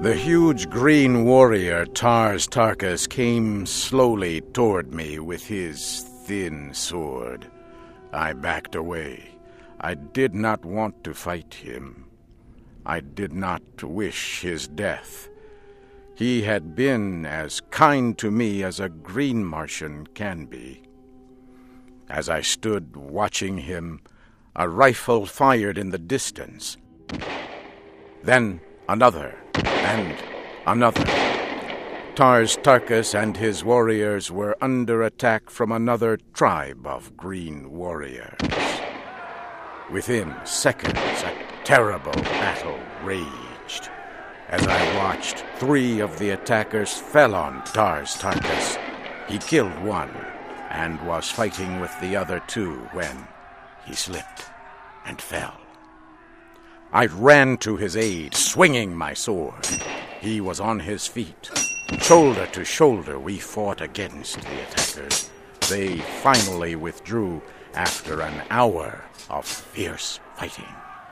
The huge green warrior Tars Tarkas came slowly toward me with his thin sword. I backed away. I did not want to fight him. I did not wish his death. He had been as kind to me as a green Martian can be. As I stood watching him, a rifle fired in the distance. Then another, and another. Tars Tarkas and his warriors were under attack from another tribe of green warriors. Within seconds, a terrible battle raged. As I watched, 3 of the attackers fell on Tars Tarkas. He killed one and was fighting with the other 2 when he slipped and fell. I ran to his aid, swinging my sword. He was on his feet. Shoulder to shoulder, we fought against the attackers. They finally withdrew after an hour of fierce fighting.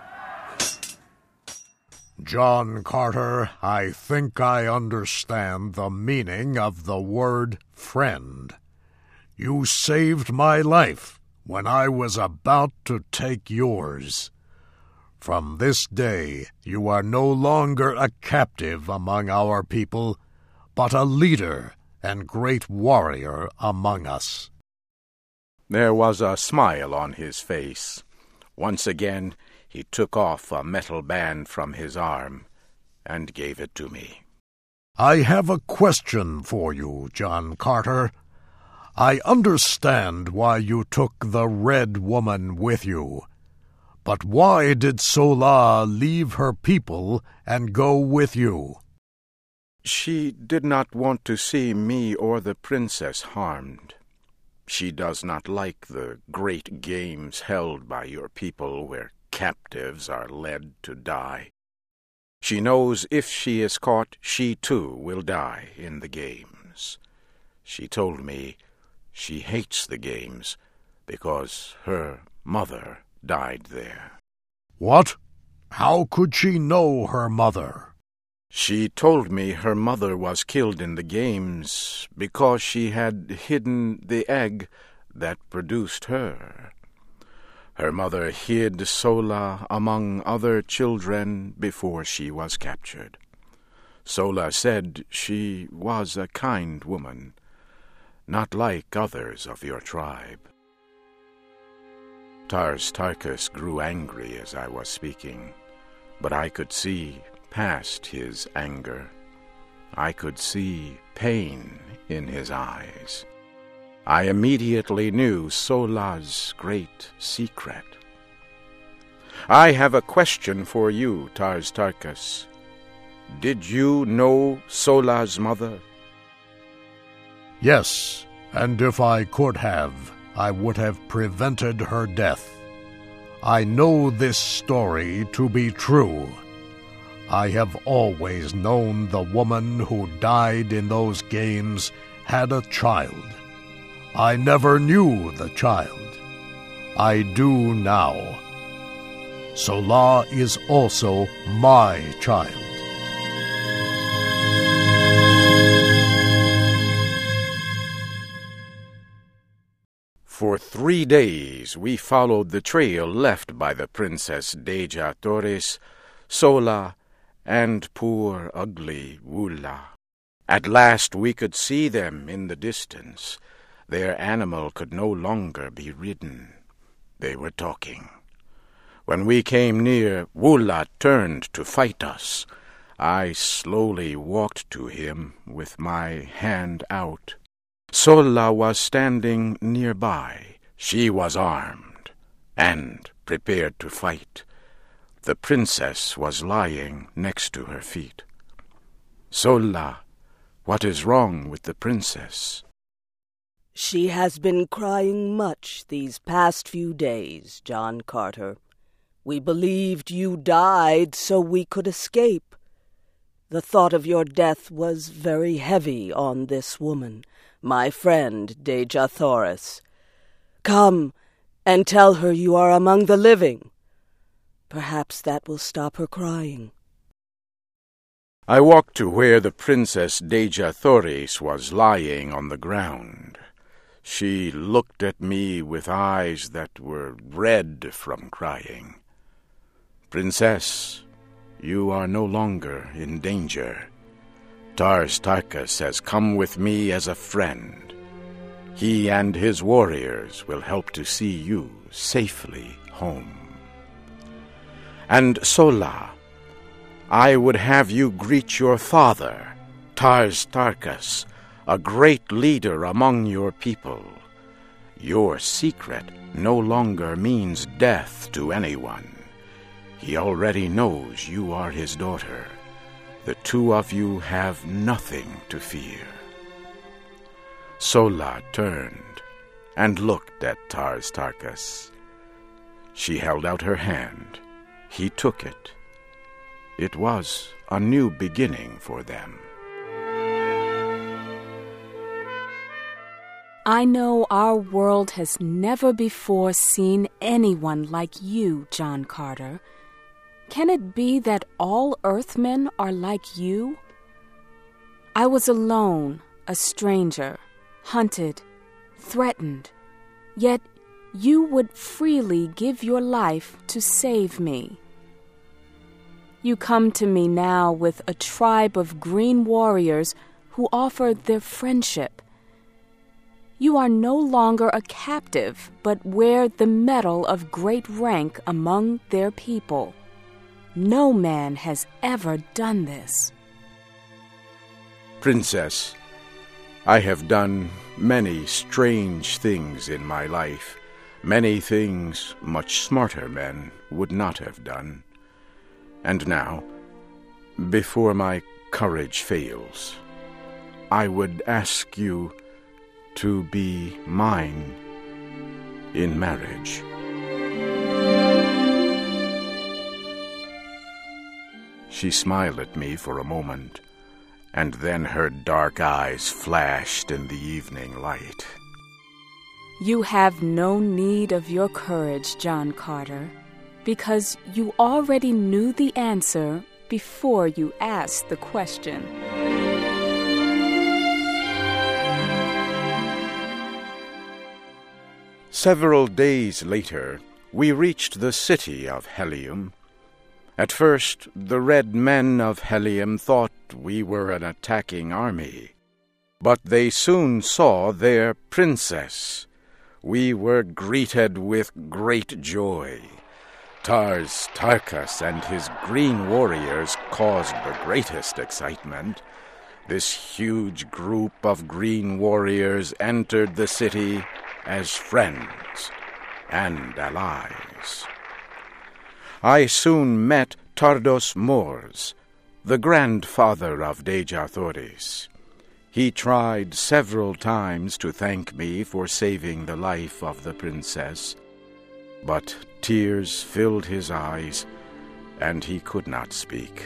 John Carter, I think I understand the meaning of the word friend. You saved my life when I was about to take yours. From this day, you are no longer a captive among our people, but a leader and great warrior among us. There was a smile on his face. Once again, he took off a metal band from his arm and gave it to me. I have a question for you, John Carter. I understand why you took the Red Woman with you. But why did Sola leave her people and go with you? She did not want to see me or the princess harmed. She does not like the great games held by your people where captives are led to die. She knows if she is caught, she too will die in the games. She told me she hates the games because her mother died there. What? How could she know her mother? She told me her mother was killed in the games because she had hidden the egg that produced her. Her mother hid Sola among other children before she was captured. Sola said she was a kind woman, not like others of your tribe. Tars Tarkas grew angry as I was speaking, but I could see past his anger. I could see pain in his eyes. I immediately knew Sola's great secret. I have a question for you, Tars Tarkas. Did you know Sola's mother? Yes, and if I could have, I would have prevented her death. I know this story to be true. I have always known the woman who died in those games had a child. I never knew the child. I do now. Sola is also my child. For 3 days we followed the trail left by the Princess Dejah Thoris, Sola, and poor ugly Wulla. At last we could see them in the distance. Their animal could no longer be ridden. They were talking. When we came near, Wulla turned to fight us. I slowly walked to him with my hand out. Sola was standing nearby. She was armed and prepared to fight. The princess was lying next to her feet. Sola, what is wrong with the princess? She has been crying much these past few days, John Carter. We believed you died so we could escape. The thought of your death was very heavy on this woman, my friend Dejah Thoris. Come and tell her you are among the living. Perhaps that will stop her crying. I walked to where the Princess Dejah Thoris was lying on the ground. She looked at me with eyes that were red from crying. "Princess, you are no longer in danger. Tars Tarkas has come with me as a friend. He and his warriors will help to see you safely home. And Sola, I would have you greet your father, Tars Tarkas, a great leader among your people. Your secret no longer means death to anyone. He already knows you are his daughter. The two of you have nothing to fear." Sola turned and looked at Tars Tarkas. She held out her hand. He took it. It was a new beginning for them. I know our world has never before seen anyone like you, John Carter. Can it be that all Earthmen are like you? I was alone, a stranger, hunted, threatened, yet you would freely give your life to save me. You come to me now with a tribe of green warriors who offer their friendship. You are no longer a captive, but wear the medal of great rank among their people. No man has ever done this. "Princess, I have done many strange things in my life, many things much smarter men would not have done. And now, before my courage fails, I would ask you to be mine in marriage." She smiled at me for a moment, and then her dark eyes flashed in the evening light. You have no need of your courage, John Carter, because you already knew the answer before you asked the question. Several days later, we reached the city of Helium. At first, the red men of Helium thought we were an attacking army, but they soon saw their princess. We were greeted with great joy. Tars Tarkas and his green warriors caused the greatest excitement. This huge group of green warriors entered the city as friends and allies. I soon met Tardos Mors, the grandfather of Dejah Thoris. He tried several times to thank me for saving the life of the princess, but tears filled his eyes, and he could not speak.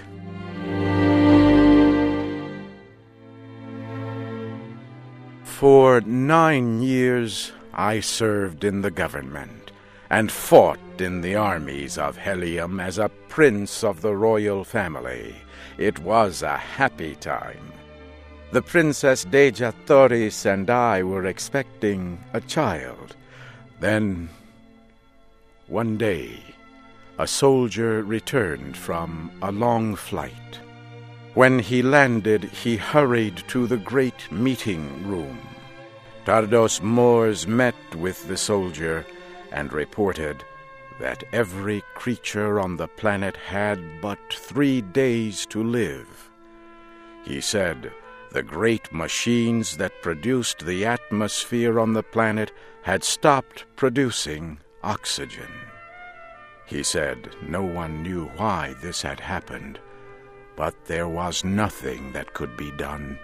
For 9 years, I served in the government and fought in the armies of Helium as a prince of the royal family. It was a happy time. The Princess Dejah Thoris and I were expecting a child. Then, one day, a soldier returned from a long flight. When he landed, he hurried to the great meeting room. Tardos Mors met with the soldier and reported that every creature on the planet had but 3 days to live. He said the great machines that produced the atmosphere on the planet had stopped producing oxygen. He said no one knew why this had happened, but there was nothing that could be done.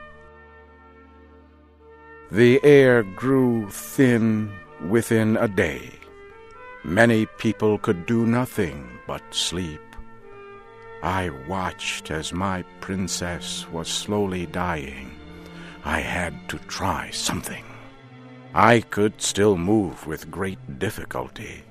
The air grew thin within a day. Many people could do nothing but sleep. I watched as my princess was slowly dying. I had to try something. I could still move with great difficulty.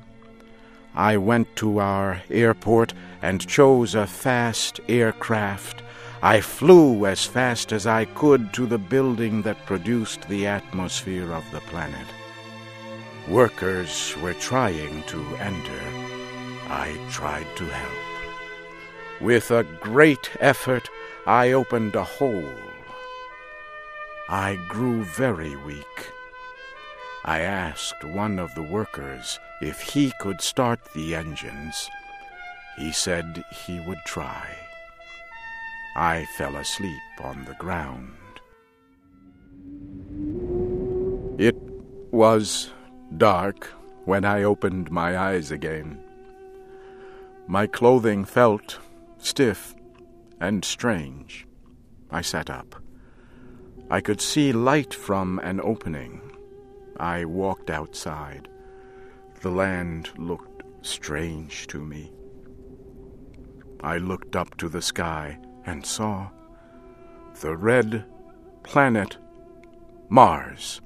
I went to our airport and chose a fast aircraft. I flew as fast as I could to the building that produced the atmosphere of the planet. Workers were trying to enter. I tried to help. With a great effort, I opened a hole. I grew very weak. I asked one of the workers if he could start the engines. He said he would try. I fell asleep on the ground. It was dark when I opened my eyes again. My clothing felt stiff and strange. I sat up. I could see light from an opening. I walked outside. The land looked strange to me. I looked up to the sky and saw the red planet Mars.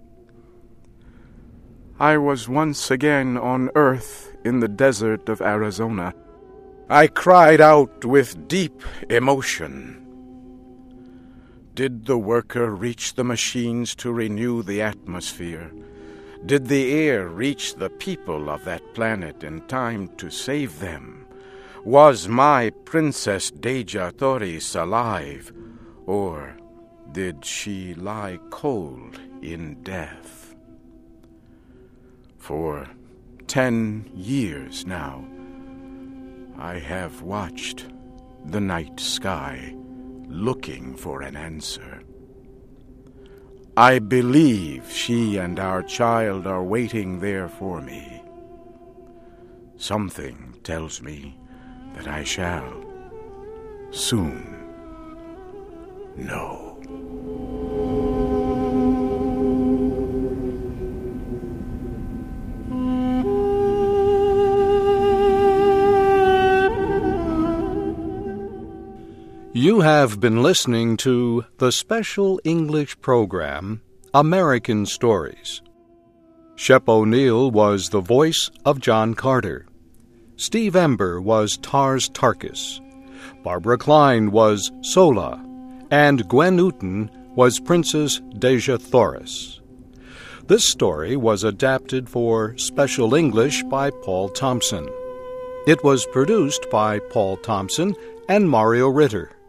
I was once again on Earth in the desert of Arizona. I cried out with deep emotion. Did the worker reach the machines to renew the atmosphere? Did the air reach the people of that planet in time to save them? Was my Princess Dejah Thoris alive, or did she lie cold in death? For 10 years now, I have watched the night sky looking for an answer. I believe she and our child are waiting there for me. Something tells me that I shall soon know. You have been listening to the special English program, American Stories. Shep O'Neill was the voice of John Carter. Steve Ember was Tars Tarkas. Barbara Klein was Sola. And Gwen Newton was Princess Dejah Thoris. This story was adapted for Special English by Paul Thompson. It was produced by Paul Thompson and Mario Ritter.